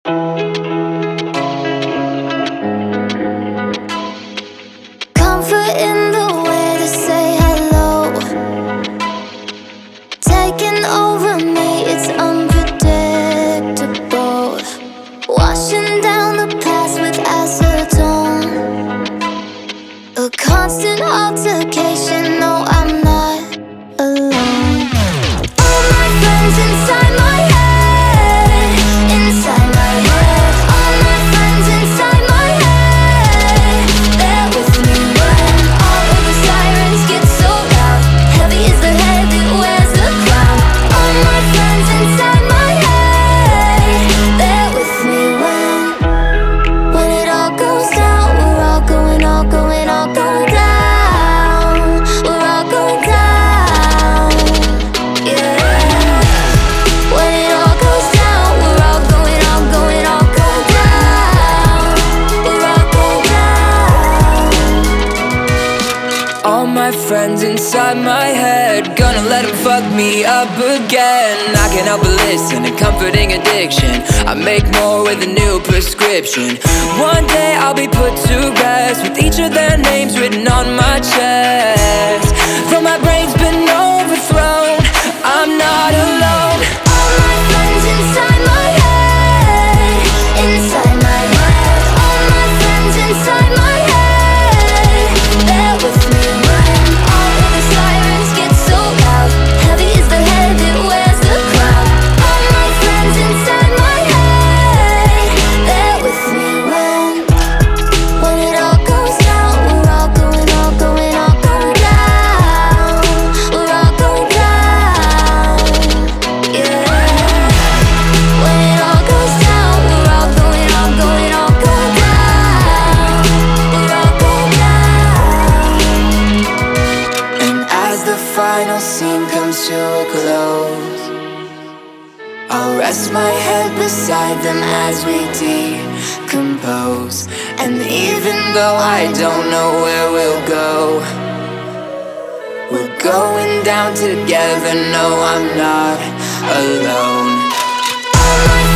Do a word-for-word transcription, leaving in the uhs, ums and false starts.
Comfort in the way to say hello, taking over me, it's unpredictable. Washing down the past with acetone, a constant altercation, no, I'm not alone. All my friends inside my head, inside my head. All my friends inside my head, they're with me when all of the sirens get so loud. Heavy is the head that wears the crown. All my friends inside my head, they're with me when When it all goes down, we're all going, all going, all going down. We're all going down, yeah. When it all goes down, we're all going, all going, all going down. We're all going down. All my friends inside my head, gonna let them fuck me up again. I can't help but listen to comforting addiction. I make more with a new prescription. One day I'll be put to rest with each of their names written on my chest. Though my brain's been overthrown, I'm not alone. All my friends inside my head, inside my head. All my friends inside my head, they're with me when all of the sirens get so loud. Heavy is the head that wears the crown. All my friends inside my head, they're with me when When it all goes down, we're all going, all going, all going down. We're all going down, yeah. When it all goes down, we're all going, all going, all going down. We're all going down. And as the final scene comes to a close, I'll rest my head beside them as we decompose. And even though I don't know where we'll go, we're going down together, no, I'm not alone. All my